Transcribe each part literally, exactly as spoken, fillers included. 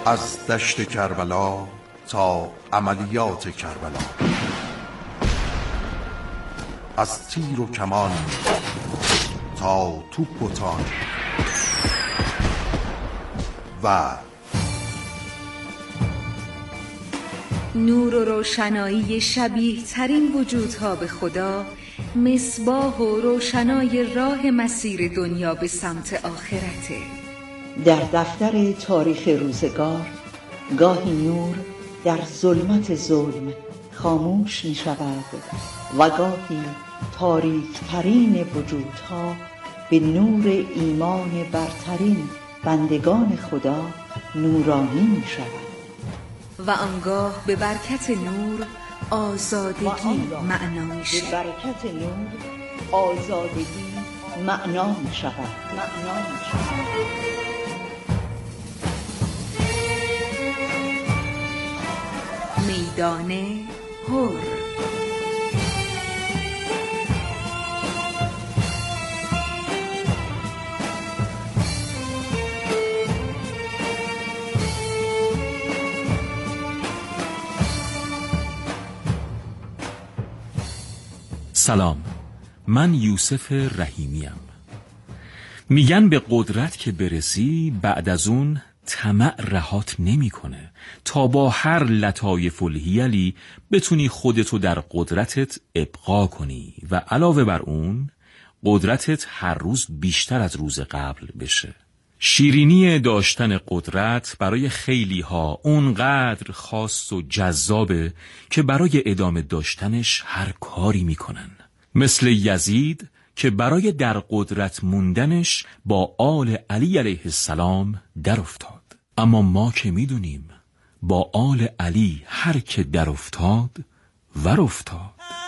از دشت کربلا تا عملیات کربلا، از تیر و کمان تا توپ و تان و نور و روشنایی شبیه ترین وجودها به خدا، مصباح و روشنای راه مسیر دنیا به سمت آخرته. در دفتر تاریخ روزگار گاهی نور در ظلمت ظلم خاموش می شود و گاهی تاریک ترین وجودها به نور ایمان برترین بندگان خدا نورانی می شود و آنگاه به برکت نور آزادگی معنا می شود. به برکت نور آزادگی معنا می شود. معنا می شود. میدان حر. سلام، من یوسف رحیمیم. میگن به قدرت که برسی بعد از اون طمع رهات نمیکنه تا با هر لطایف الحیلی بتونی خودتو در قدرتت ابقا کنی و علاوه بر اون قدرتت هر روز بیشتر از روز قبل بشه. شیرینی داشتن قدرت برای خیلی ها اونقدر خاص و جذابه که برای ادامه داشتنش هر کاری میکنن، مثل یزید که برای در قدرت موندنش با آل علی علیه السلام در افتاد. اما ما که میدونیم با آل علی هر که در افتاد ور افتاد.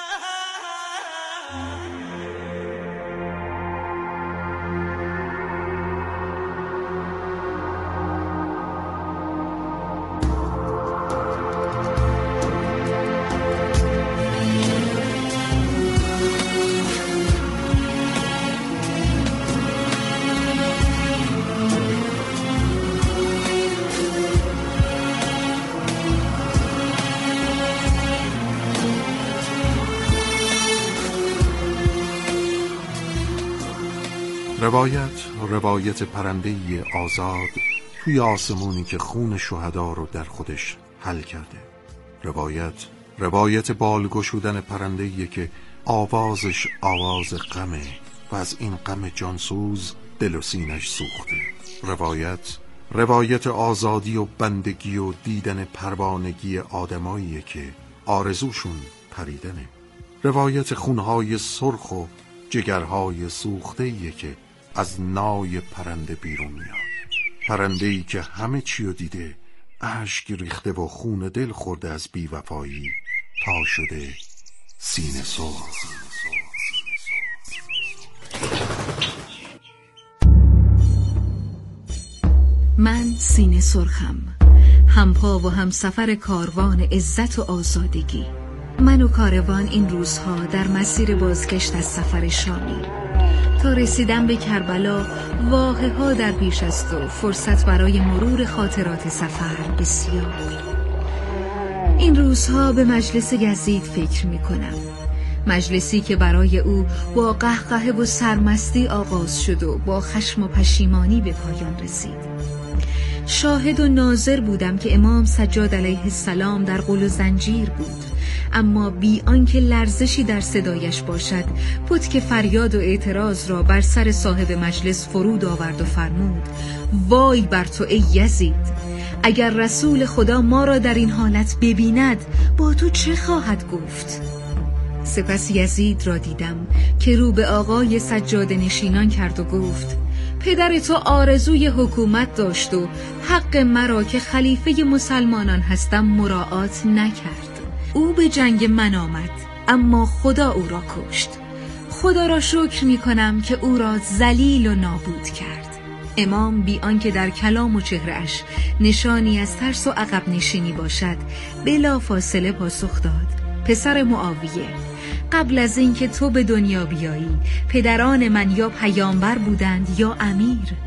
روایت روایت پرنده‌ای آزاد توی آسمونی که خون شهدا رو در خودش حل کرده. روایت روایت بال گشودن پرنده‌ای که آوازش آواز غمه و از این غم جانسوز دل و سینش سوخته. روایت روایت آزادی و بندگی و دیدن پروانگی آدماییه که آرزوشون پریدنه. روایت خونهای سرخ و جگرهای سوخته‌ایه که از نای پرنده بیرون میاد. پرنده‌ای که همه چیو دیده، اشک ریخته و خون دل خورده از بی‌وفایی تا شده سینه سرخ. من سینه سرخم، همپا و هم سفر کاروان عزت و آزادگی. من و کاروان این روزها در مسیر بازگشت از سفر شامی. تا رسیدن به کربلا واقعه ها در پیش است و فرصت برای مرور خاطرات سفر بسیار. این روزها به مجلس یزید فکر می کنم، مجلسی که برای او با قهقه و سرمستی آغاز شد و با خشم و پشیمانی به پایان رسید. شاهد و ناظر بودم که امام سجاد علیه السلام در قل و زنجیر بود، اما بی آنکه لرزشی در صدایش باشد پتک فریاد و اعتراض را بر سر صاحب مجلس فرود آورد و فرمود: وای بر تو ای یزید، اگر رسول خدا ما را در این حالت ببیند با تو چه خواهد گفت؟ سپس یزید را دیدم که رو به آقای سجاده نشینان کرد و گفت: پدر تو آرزوی حکومت داشت و حق مرا که خلیفه مسلمانان هستم مراعات نکرد. او به جنگ من آمد اما خدا او را کشت. خدا را شکر می کنم که او را ذلیل و نابود کرد. امام بی آنکه در کلام و چهره‌اش نشانی از ترس و عقب نشینی باشد بلا فاصله پاسخ داد: پسر معاویه، قبل از اینکه تو به دنیا بیایی پدران من یا پیامبر بودند یا امیر.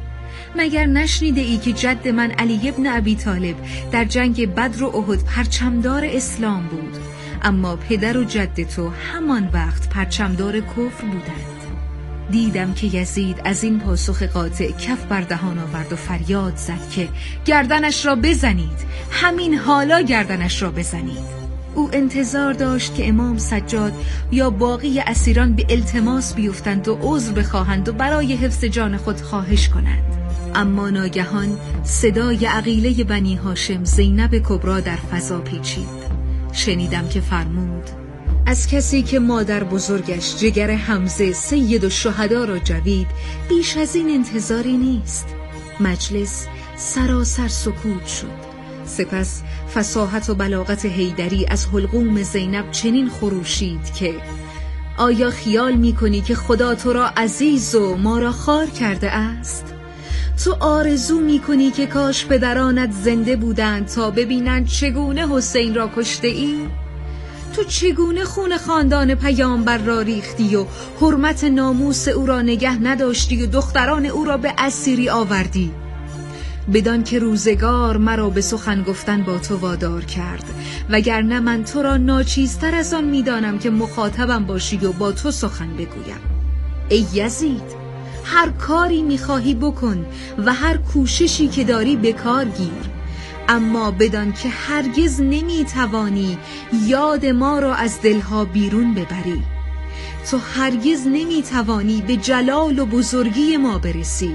مگر نشنیده ای که جد من علی ابن ابی طالب در جنگ بدر و احد پرچمدار اسلام بود، اما پدر و جد تو همان وقت پرچمدار کفر بودند. دیدم که یزید از این پاسخ قاطع کف بر دهان آورد و فریاد زد که گردنش را بزنید، همین حالا گردنش را بزنید. او انتظار داشت که امام سجاد یا باقی اسیران به التماس بیفتند و عذر بخواهند و برای حفظ جان خود خواهش کنند، اما ناگهان صدای عقیله بنی هاشم زینب کبرا در فضا پیچید. شنیدم که فرمود از کسی که مادر بزرگش جگر حمزه سید الشهدا را جوید بیش از این انتظاری نیست. مجلس سراسر سکوت شد. سپس فصاحت و بلاغت حیدری از حلقوم زینب چنین خروشید که آیا خیال می‌کنی که خدا تو را عزیز و ما را خوار کرده است؟ تو آرزو می‌کنی که کاش پدرانت زنده بودند تا ببینند چگونه حسین را کشته ای؟ تو چگونه خون خاندان پیامبر را ریختی و حرمت ناموس او را نگه نداشتی و دختران او را به اسیری آوردی؟ بدان که روزگار مرا به سخن گفتن با تو وادار کرد، وگرنه من تو را ناچیزتر از آن میدانم که مخاطبم باشی و با تو سخن بگویم. ای یزید، هر کاری میخواهی بکن و هر کوششی که داری به کار گیر، اما بدان که هرگز نمیتوانی یاد ما را از دلها بیرون ببری. تو هرگز نمیتوانی به جلال و بزرگی ما برسی.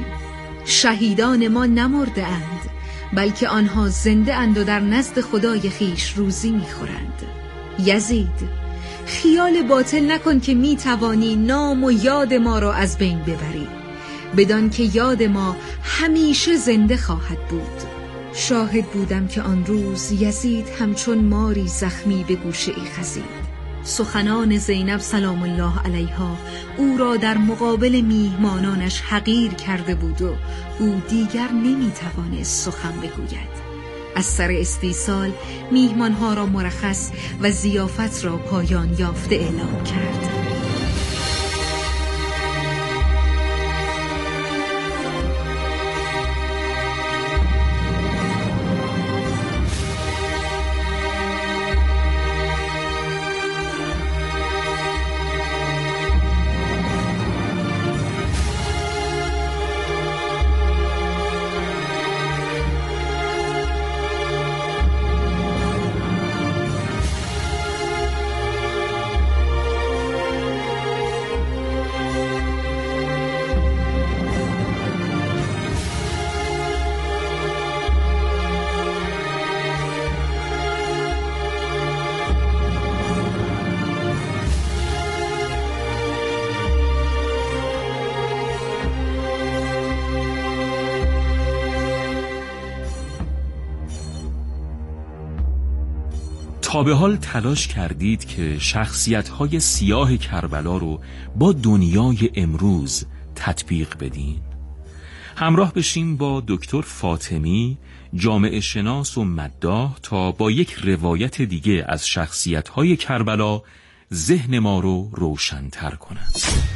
شهیدان ما نمرده اند، بلکه آنها زنده اند و در نزد خدای خیش روزی میخورند. یزید، خیال باطل نکن که میتوانی نام و یاد ما را از بین ببری، بدان که یاد ما همیشه زنده خواهد بود. شاهد بودم که آن روز یزید همچون ماری زخمی به گوشه ای خزید. سخنان زینب سلام الله علیها او را در مقابل میهمانانش حقیر کرده بود و او دیگر نمیتوانست سخن بگوید. از سر استیصال میهمانها را مرخص و ضیافت را پایان یافته اعلام کرد. تا به حال تلاش کردید که شخصیت‌های سیاه کربلا رو با دنیای امروز تطبیق بدین؟ همراه بشیم با دکتر فاطمی، جامعه شناس و مداح، تا با یک روایت دیگه از شخصیت‌های کربلا ذهن ما رو روشن‌تر کنند.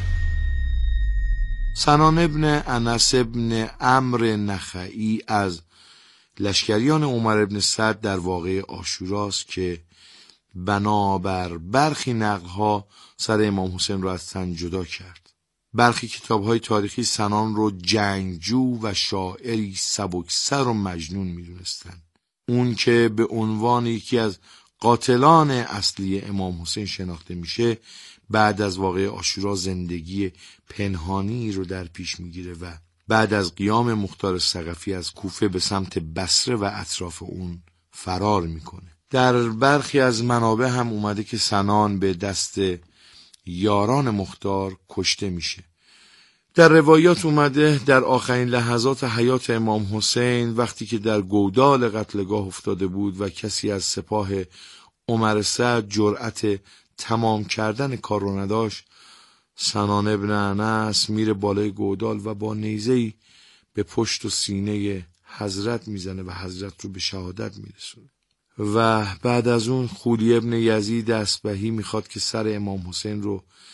سنان ابن انس ابن عمرو نخعی از لشکریان عمر ابن سعد در واقعه عاشوراست که بنابر برخی نقل‌ها سر امام حسین را از تن جدا کرد. برخی کتاب‌های تاریخی سنان رو جنگجو و شاعری سبکسر و مجنون می‌دونستند. اون که به عنوان یکی از قاتلان اصلی امام حسین شناخته میشه، بعد از واقعه عاشورا زندگی پنهانی رو در پیش میگیره و بعد از قیام مختار ثقفی از کوفه به سمت بصره و اطراف اون فرار میکنه. در برخی از منابع هم اومده که سنان به دست یاران مختار کشته میشه. در روایات اومده در آخرین لحظات حیات امام حسین، وقتی که در گودال قتلگاه افتاده بود و کسی از سپاه عمر سعد جرأت تمام کردن کار رو نداشت، سنان ابن انس میره بالای گودال و با نیزه‌ای به پشت و سینه حضرت میزنه و حضرت رو به شهادت میرسونه. و بعد از اون خولی ابن یزید اسبهی میخواد که سر امام حسین رو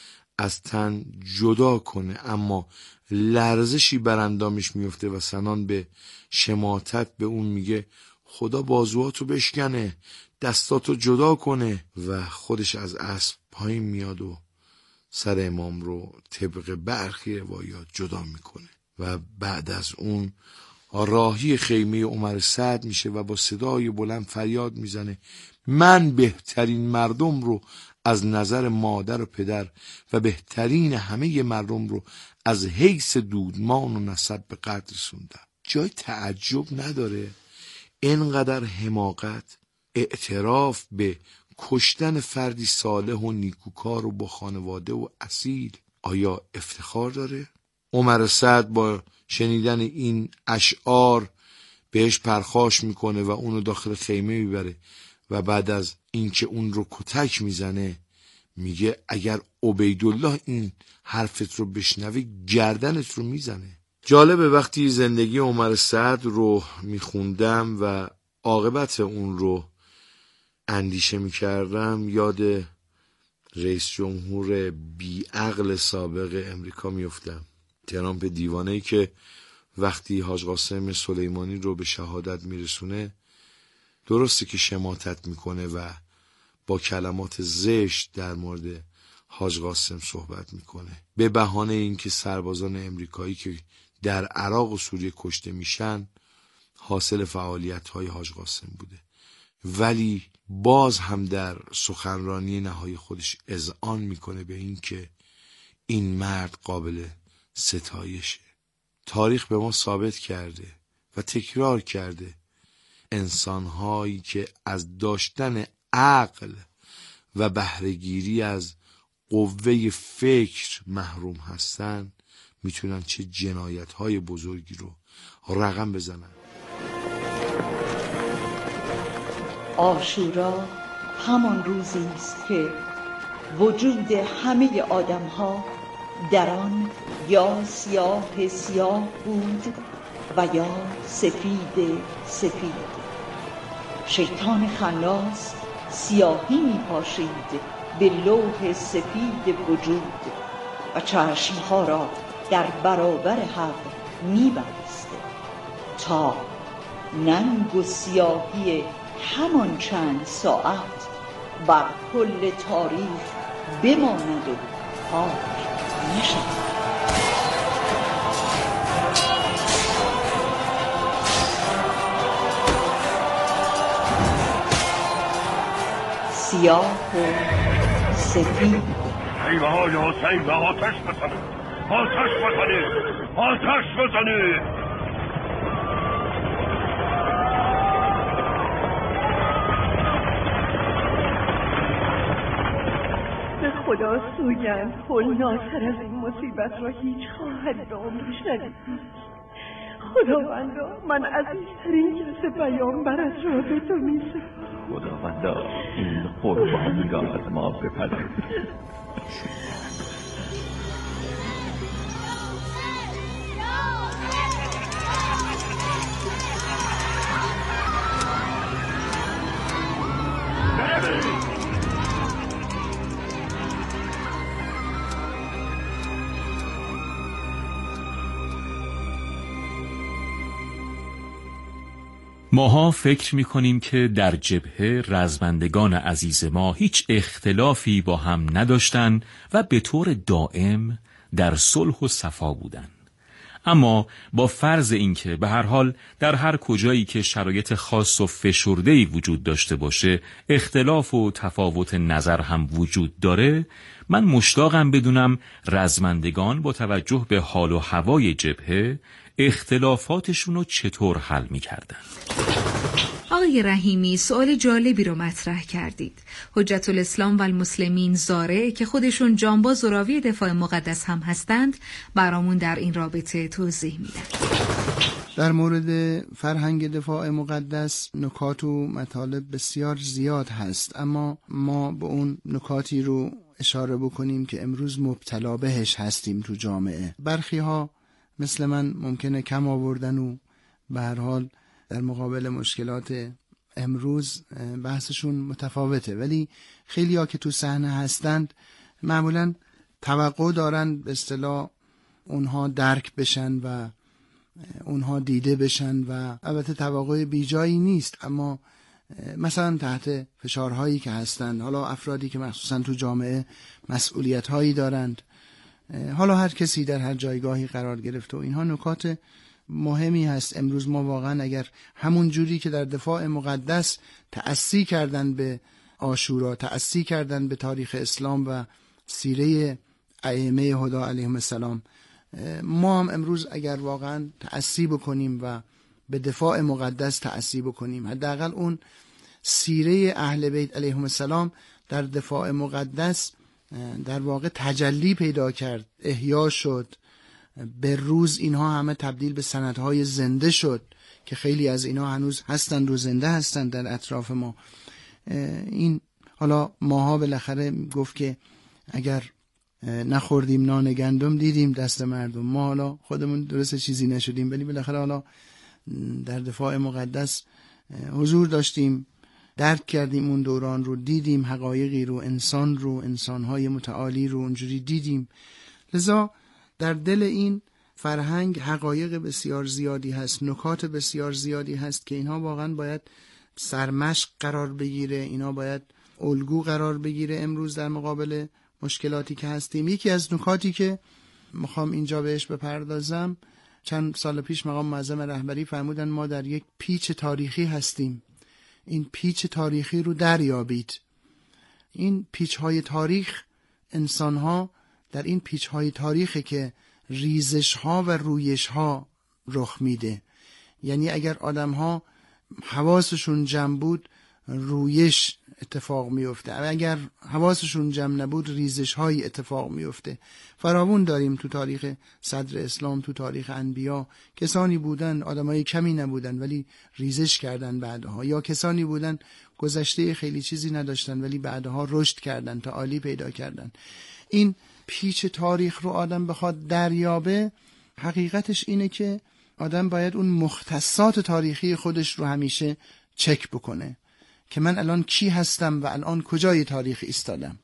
از تن جدا کنه، اما لرزشی بر اندامش میفته و سنان به شماتت به اون میگه خدا بازوهاتو بشکنه، دستاتو جدا کنه و خودش از اسب پایین میاد و سر امام رو طبق برخی روایات جدا میکنه و بعد از اون راهی خیمه عمر سعد میشه و با صدای بلند فریاد میزنه من بهترین مردم رو از نظر مادر و پدر و بهترین همه مردم رو از حیث دودمان و نسب به قدر رسوندم. جای تعجب نداره اینقدر حماقت، اعتراف به کشتن فردی صالح و نیکوکار و با خانواده و اصیل آیا افتخار داره؟ عمر سعد با شنیدن این اشعار بهش پرخاش میکنه و اونو داخل خیمه میبره و بعد از اینکه اون رو کتک میزنه میگه اگر عبیدالله این حرفت رو بشنوه گردنت رو میزنه. جالبه وقتی زندگی عمر سعد رو میخوندم و عاقبت اون رو اندیشه میکردم یاد رئیس جمهور بیعقل سابق امریکا میفتم، ترامپ دیوانه‌ای که وقتی حاج قاسم سلیمانی رو به شهادت میرسونه درسته که شماتت میکنه و با کلمات زشت در مورد حاج قاسم صحبت میکنه به بهانه اینکه سربازان امریکایی که در عراق و سوریه کشته میشن حاصل فعالیت‌های حاج قاسم بوده، ولی باز هم در سخنرانی نهایی خودش اذعان میکنه به این که این مرد قابل ستایشه. تاریخ به ما ثابت کرده و تکرار کرده انسانهایی که از داشتن عقل و بهره‌گیری از قوه فکر محروم هستن میتونن چه جنایت‌های بزرگی رو رقم بزنن. عاشورا همان روزی است که وجود همه آدم‌ها در آن یا سیاه سیاه بود و یا سفید سفید. شیطان خناس سیاهی می‌پاشید به لوح سفید وجود و چشمها را در برابر حق می‌بست تا ننگ و سیاهی همان چند ساعت بر کل تاریخ بماند و پاک نشود. سیاه و سفید. خیمه های حسین به آتش بزنید، آتش بزنید، آتش بزنید. به خدا سوگند هولناکتر از این مصیبت را هیچ خواهد به عمر شنید. خداوندا من عزیزترین کس پیامبرت را به تو می سپارم. خداوندا این قربانی را از ما بپذیر. ماها فکر میکنیم که در جبهه رزمندگان عزیز ما هیچ اختلافی با هم نداشتن و به طور دائم در صلح و صفا بودن. اما با فرض اینکه به هر حال در هر کجایی که شرایط خاص و فشرده‌ای وجود داشته باشه اختلاف و تفاوت نظر هم وجود داره، من مشتاقم بدونم رزمندگان با توجه به حال و هوای جبهه اختلافاتشون رو چطور حل می‌کردن. آقای رحیمی سوال جالبی رو مطرح کردید. حجت الاسلام و المسلمین زاره که خودشون جانباز و راوی دفاع مقدس هم هستند برامون در این رابطه توضیح میدن. در مورد فرهنگ دفاع مقدس نکات و مطالب بسیار زیاد هست، اما ما به اون نکاتی رو اشاره بکنیم که امروز مبتلا بهش هستیم تو جامعه. برخی ها مثل من ممکنه کم آوردن و به هر حال در مقابل مشکلات امروز بحثشون متفاوته، ولی خیلی ها که تو صحنه هستند معمولا توقع دارن به اصطلاح اونها درک بشن و اونها دیده بشن و البته توقع بیجایی نیست، اما مثلا تحت فشارهایی که هستند، حالا افرادی که مخصوصا تو جامعه مسئولیت‌هایی دارند، حالا هر کسی در هر جایگاهی قرار گرفته و اینها نکات مهمی هست. امروز ما واقعا اگر همون جوری که در دفاع مقدس تأسی کردن به عاشورا، تأسی کردن به تاریخ اسلام و سیره ائمه هدی علیهم السلام، ما هم امروز اگر واقعا تأسی بکنیم و به دفاع مقدس تأسی بکنیم، حداقل اون سیره اهل بیت علیهم السلام در دفاع مقدس در واقع تجلی پیدا کرد، احیا شد، به روز اینها همه تبدیل به سندهای زنده شد که خیلی از اینها هنوز هستند و زنده هستند در اطراف ما. این حالا ماها بالاخره گفت که اگر نخوردیم نان گندم دیدیم دست مردم، ما حالا خودمون درست چیزی نشدیم ولی بالاخره حالا در دفاع مقدس حضور داشتیم، درک کردیم اون دوران رو، دیدیم حقایقی رو، انسان رو، انسانهای متعالی رو اونجوری دیدیم. لذا در دل این فرهنگ حقایق بسیار زیادی هست، نکات بسیار زیادی هست که اینها واقعا باید سرمشق قرار بگیره، اینا باید الگو قرار بگیره امروز در مقابل مشکلاتی که هستیم. یکی از نکاتی که میخوام اینجا بهش بپردازم، چند سال پیش مقام معظم رهبری فرمودن ما در یک پیچ تاریخی هستیم، این پیچ تاریخی رو دریابید. این پیچ های تاریخ، انسان ها در این پیچ های تاریخی که ریزش ها و رویش ها رخ میده. یعنی اگر آدم ها حواسشون جمع بود رویش اتفاق میفته، اگر حواسشون جمع نبود ریزش های اتفاق میفته. فراوون داریم تو تاریخ صدر اسلام، تو تاریخ انبیا، کسانی بودن آدمای کمی نبودن ولی ریزش کردن بعدها، یا کسانی بودن گذشته خیلی چیزی نداشتن ولی بعدها رشد کردن، تعالی پیدا کردن. این پیچ تاریخ رو آدم بخواد دریابه، حقیقتش اینه که آدم باید اون مختصات تاریخی خودش رو همیشه چک بکنه که من الان کی هستم و الان کجای تاریخ ایستادم.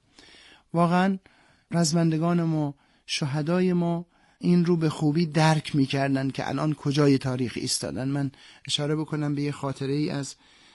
واقعا رزمندگان ما، شهدای ما این رو به خوبی درک میکردن که الان کجای تاریخ ایستادن. من اشاره بکنم به یه خاطره ای از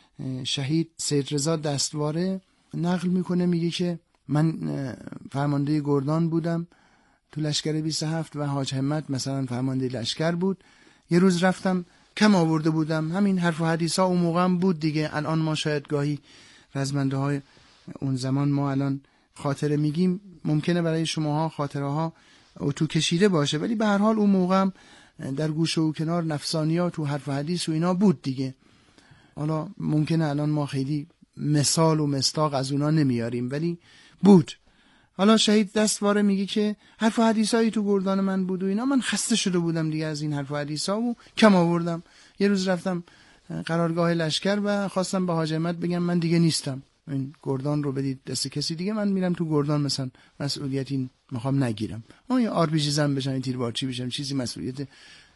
شهید سید رضا دستواره، نقل میکنه، میگه که من فرمانده گردان بودم تو لشکر بیست و هفت و حاج همت مثلا فرمانده لشکر بود. یه روز رفتم کم آورده بودم، همین حرف و حدیث ها اون موقع هم بود دیگه. الان ما شاید گاهی رزمنده های اون زمان ما الان خاطره میگیم، ممکنه برای شماها خاطره ها اتو کشیده باشه، ولی به هر حال اون موقع هم در گوشه و کنار نفسانیات و حرف و حدیث و اینا بود دیگه. حالا ممکنه الان ما خیلی مثال و مستاق از اونا نمیاریم ولی بود. حالا شهید دستواره میگه که حرف و حدیثایی تو گردان من بود و اینا، من خسته شده بودم دیگه از این حرف و حدیثا و کم آوردم. یه روز رفتم قرارگاه لشکر و خواستم به حاج همت بگم من دیگه نیستم، این گردان رو بدید دست کسی دیگه، من میرم تو گردان مثلا مسئولیتی میخوام نگیرم، من یه آر پی جی زن بشم، تیربارچی بشم، چیزی مسئولیت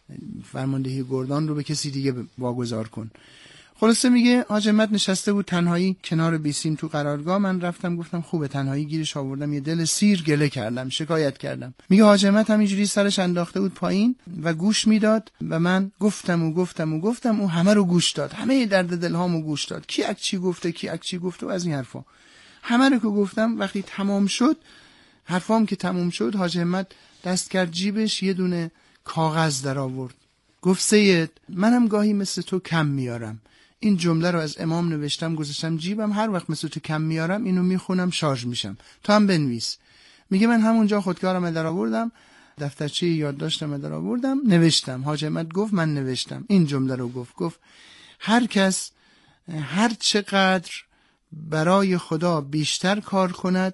فرماندهی گردان رو به کسی دیگه واگذار کن. خلاصه میگه حاج همت نشسته بود تنهایی کنار بیسیم تو قرارگاه. من رفتم گفتم خوبه تنهایی گیرش آوردم، یه دل سیر گله کردم، شکایت کردم. میگه حاج همت همینجوری سرش انداخته بود پایین و گوش میداد و من گفتم و گفتم و گفتم او همه رو گوش داد، همه درد دلهامو گوش داد، کی اک چی گفته کی اک چی گفته و از این حرفا همه رو که گفتم. وقتی تمام شد، حرفام که تمام شد، حاج همت دست کرد جیبش، یه دونه کاغذ در آورد، گفت سید منم گاهی مثل تو کم میارم، این جمله رو از امام نوشتم گذاشتم جیبم، هر وقت مثل تو کم میارم اینو میخونم شارژ میشم، تو هم بنویس. میگه من همونجا خودکارم در آوردم، دفترچه یادداشتم در آوردم، نوشتم. حاج همت گفت من نوشتم این جمله رو، گفت گفت هر کس هر چقدر برای خدا بیشتر کار کند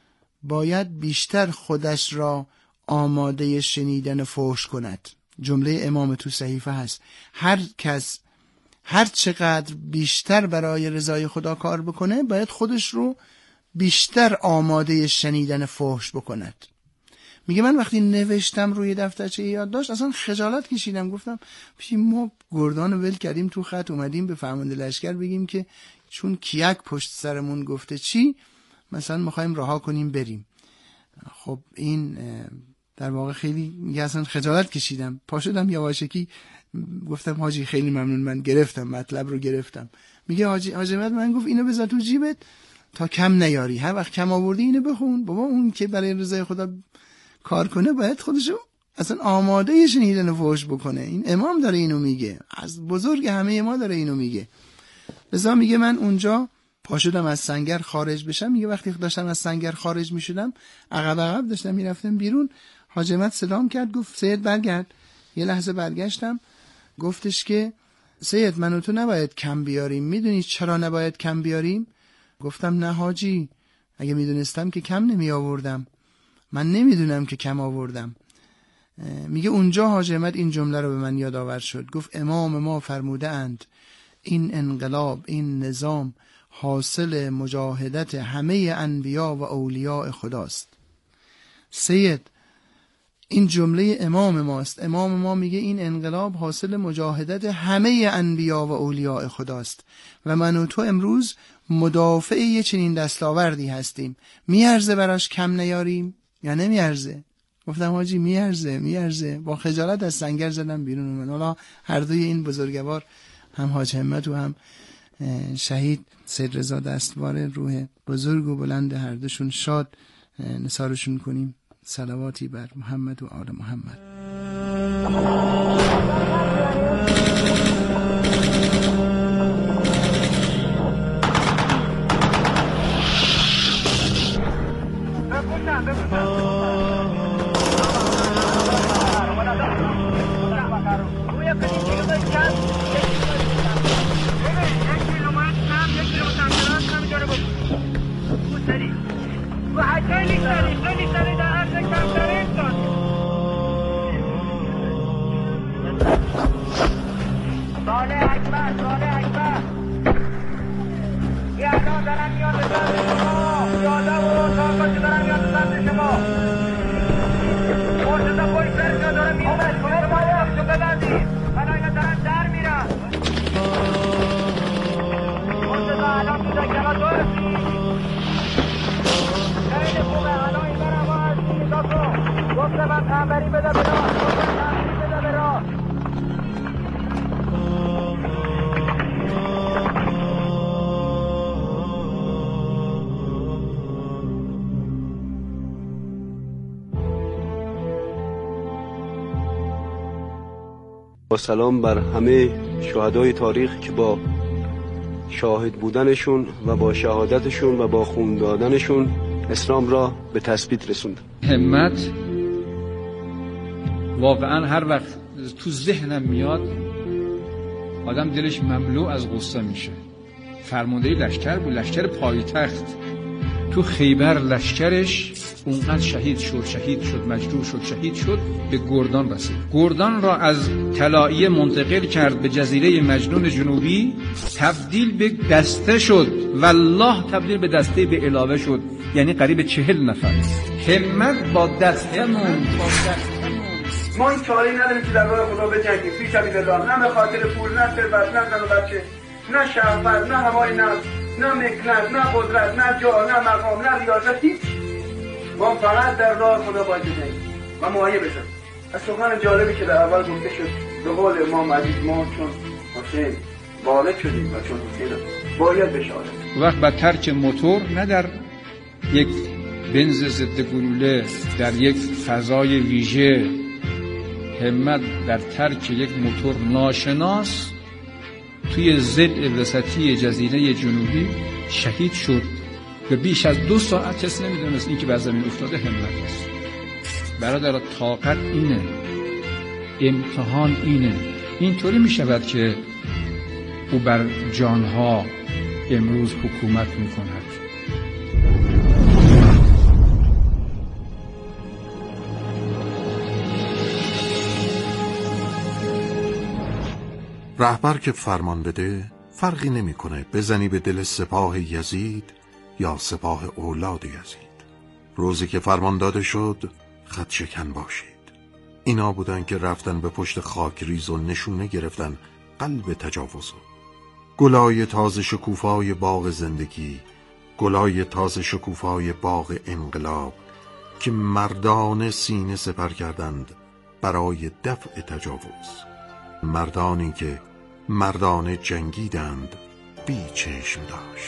باید بیشتر خودش را آماده شنیدن فحش کند. جمله امام تو صحیفه هست. هر کس هر چقدر بیشتر برای رضای خدا کار بکنه باید خودش رو بیشتر آماده شنیدن فحش بکند. میگه من وقتی نوشتم روی دفترچه یادداشت اصلا خجالت کشیدم، گفتم ما گردان ول کردیم تو خط اومدیم به فرمانده لشکر بگیم که چون کیک پشت سرمون گفته چی مثلا میخوایم رها کنیم بریم. خب این در واقع خیلی میگه اصلا خجالت کشیدم، پا شدم یواشکی گفتم حاجی خیلی ممنون، من گرفتم مطلب رو گرفتم. میگه حاجی حاجی من گفت اینو بذار تو جیبت تا کم نیاری، هر وقت کم آوردی اینو بخون. بابا اون که برای رضای خدا کار کنه باید خودشو اصلا آماده شنیدن فحش بکنه. این امام داره اینو میگه، از بزرگ همه ما داره اینو میگه. لذا میگه من اونجا پا شدم از سنگر خارج بشم. میگه وقتی داشتم از سنگر خارج میشدم، عقب عقب داشتم میرفتم بیرون، حاجمت سلام کرد، گفت سید برگرد. یه لحظه برگشتم، گفتش که سید من و تو نباید کم بیاریم، میدونی چرا نباید کم بیاریم؟ گفتم نه حاجی، اگه میدونستم که کم نمی آوردم، من نمیدونم که کم آوردم. میگه اونجا حاجمت این جمله رو به من یادآور شد، گفت امام ما فرموده اند این انقلاب، این نظام حاصل مجاهدت همه انبیا و اولیاء خداست. سید این جمله امام ماست، امام ما میگه این انقلاب حاصل مجاهدت همه انبیا و اولیاء خداست و من و تو امروز مدافع یه چنین دستاوردی هستیم. میارزه براش کم نیاریم یا نمیارزه؟ گفتم حاجی میارزه میارزه. با خجالت از سنگر زدم بیرون. من حالا هر دوی این بزرگوار، هم حاج همت و هم شهید سید رضا دستوار، روح بزرگ و بلند هر دوشون شاد نثارشون کنیم. صلواتی بر محمد و آل محمد. با سلام بر همه شهدای تاریخ که با شاهد بودنشون و با شهادتشون و با خون دادنشون اسلام را به تثبیت رسوند. همت واقعا هر وقت تو ذهنم میاد آدم دلش مملو از غصه میشه. فرمانده لشکر بود، لشکر پایتخت. تو خیبر لشکرش اونقدر شهید شد شهید شد مجروح شد شهید شد به گردان رسید. گردان را از طلائیه منتقل کرد به جزیره مجنون جنوبی، تبدیل به دسته شد، والله تبدیل به دسته به علاوه شد، یعنی قریب چهل نفر. همت با دسته موند. ما این چاره نداریم که در راه خدا بجنگیم فی سبیل الله، نه به خاطر پول، نه ثروت، نه زن و بچه، نه شهوت، نه هوای نفس، نه مکنت، نه قدرت، نه جاه، نه مقام، نه ریاست، هیچ. ما فقط در راه خدا باید بجنگیم و مایه بشم. از سخن جالبی که در اول گفته شد به قول امام عزیز، ما چون حسین والد شدیم و چون حسین باید بشاریم. وقت با ترک موتور، نه در یک بنز ضد گلوله، در یک فضای ویژه، همت در ترک یک موتور ناشناس توی ضلع وسطی جزیره جنوبی شهید شد و بیش از دو ساعت کسی نمیدونست این که بر زمین افتاده همت است. برادر طاقت اینه، امتحان اینه. اینطوری میشود که او بر جانها امروز حکومت میکند. رهبر که فرمان بده فرقی نمیکنه بزنی به دل سپاه یزید یا سپاه اولاد یزید. روزی که فرمان داده شد خط شکن باشید. اینا بودن که رفتن به پشت خاک ریز و نشونه گرفتن قلب تجاوز. گلای تازه شکوفای باغ زندگی، گلای تازه شکوفای باغ انقلاب که مردان سینه سپر کردند برای دفع تجاوز، مردانی که مردان جنگیدند بی چشم داشت.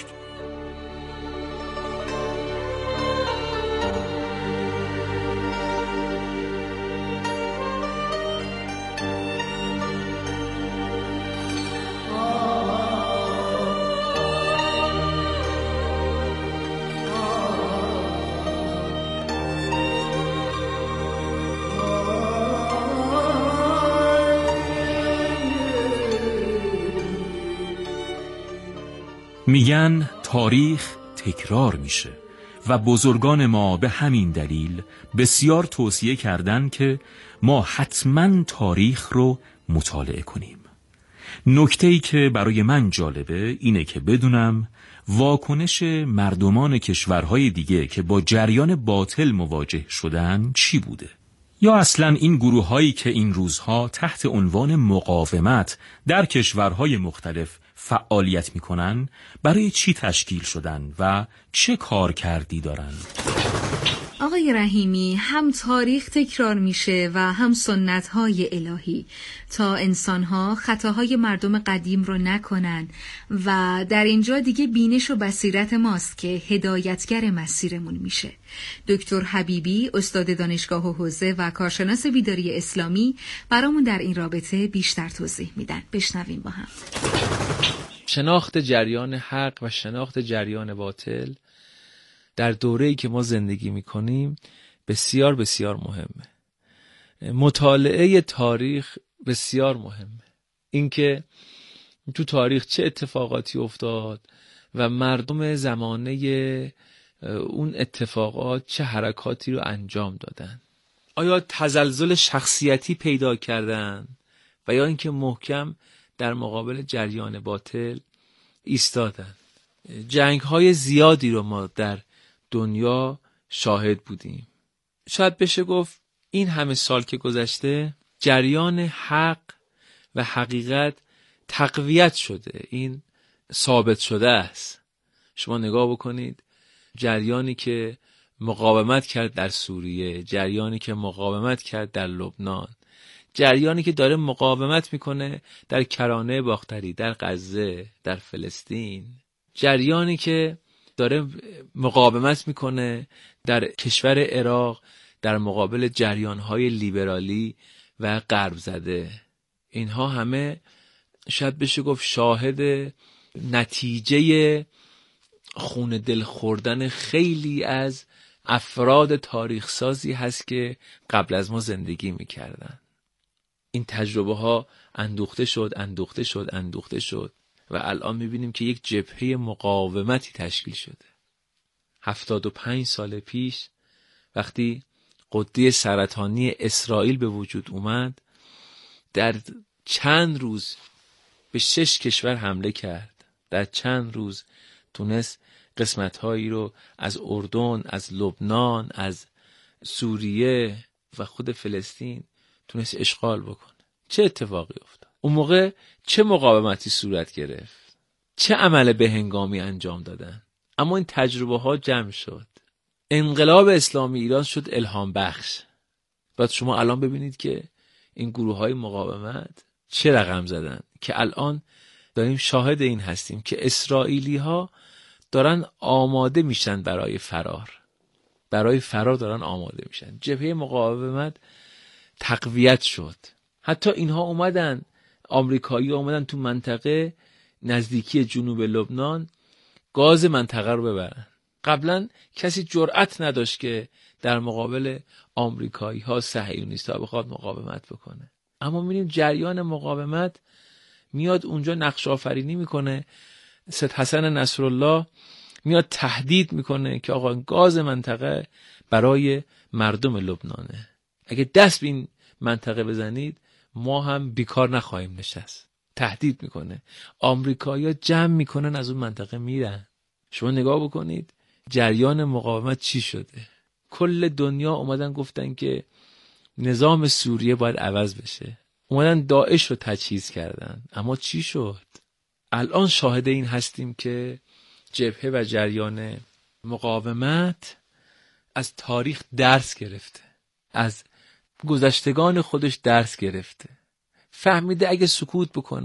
میگن تاریخ تکرار میشه و بزرگان ما به همین دلیل بسیار توصیه کردن که ما حتما تاریخ رو مطالعه کنیم. نکته‌ای که برای من جالبه اینه که بدونم واکنش مردمان کشورهای دیگه که با جریان باطل مواجه شدن چی بوده، یا اصلا این گروه‌هایی که این روزها تحت عنوان مقاومت در کشورهای مختلف فعالیت میکنن برای چی تشکیل شدن و چه کار کردی دارن. آقای رحیمی، هم تاریخ تکرار میشه و هم سنت‌های الهی تا انسان‌ها خطاهای مردم قدیم رو نکنن و در اینجا دیگه بینش و بصیرت ماست که هدایتگر مسیرمون میشه. دکتر حبیبی، استاد دانشگاه حوزه و کارشناس بیداری اسلامی، برامون در این رابطه بیشتر توضیح میدن. بشنویم با هم. شناخت جریان حق و شناخت جریان باطل در دوره‌ای که ما زندگی می‌کنیم بسیار بسیار مهمه. مطالعه تاریخ بسیار مهمه. اینکه تو تاریخ چه اتفاقاتی افتاد و مردم زمانه اون اتفاقات چه حرکاتی رو انجام دادن. آیا تزلزل شخصیتی پیدا کردن و یا اینکه محکم در مقابل جریان باطل ایستادن. جنگ‌های زیادی رو ما در دنیا شاهد بودیم. شاید بشه گفت این همه سال که گذشته جریان حق و حقیقت تقویت شده، این ثابت شده است. شما نگاه بکنید جریانی که مقاومت کرد در سوریه، جریانی که مقاومت کرد در لبنان، جریانی که داره مقاومت میکنه در کرانه باختری، در غزه، در فلسطین، جریانی که داره مقاومت میکنه در کشور عراق در مقابل جریانهای لیبرالی و غرب زده. اینها همه شاید بشه گفت شاهد نتیجه خون دل خوردن خیلی از افراد تاریخ سازی هست که قبل از ما زندگی میکردن. این تجربه ها اندوخته شد اندوخته شد اندوخته شد و الان میبینیم که یک جبهه مقاومتی تشکیل شده. هفتاد و پنج سال پیش وقتی قده سرطانی اسرائیل به وجود اومد، در چند روز به شش کشور حمله کرد. در چند روز تونست قسمت‌هایی رو از اردن، از لبنان، از سوریه و خود فلسطین تونست اشغال بکنه. چه اتفاقی افتاد؟ اون موقع چه مقاومتی صورت گرفت؟ چه عمل بهنگامی انجام دادن؟ اما این تجربه ها جمع شد. انقلاب اسلامی ایران شد الهام بخش. بعد شما الان ببینید که این گروه های مقاومت چه رقم زدن که الان داریم شاهد این هستیم که اسرائیلی ها دارن آماده میشن برای فرار. برای فرار دارن آماده میشن. جبهه مقاومت تقویت شد. حتی اینها اومدن، آمریکایی اومدن تو منطقه نزدیکی جنوب لبنان گاز منطقه رو ببرن. قبلا کسی جرأت نداشت که در مقابل آمریکایی ها صهیونیست‌ها بخواد مقاومت بکنه. اما می‌بینیم جریان مقاومت میاد اونجا نقش آفرینی میکنه. سید حسن نصرالله میاد تهدید میکنه که آقا گاز منطقه برای مردم لبنانه. اگه دست به این منطقه بزنید ما هم بیکار نخواهیم نشست. تهدید میکنه. آمریکایی‌ها جمع میکنن از اون منطقه میرن. شما نگاه بکنید جریان مقاومت چی شده. کل دنیا اومدن گفتن که نظام سوریه باید عوض بشه. اومدن داعش رو تجهیز کردن. اما چی شد؟ الان شاهد این هستیم که جبهه و جریان مقاومت از تاریخ درس گرفته، از گذشتگان خودش درس گرفته، فهمیده اگه سکوت بکنه،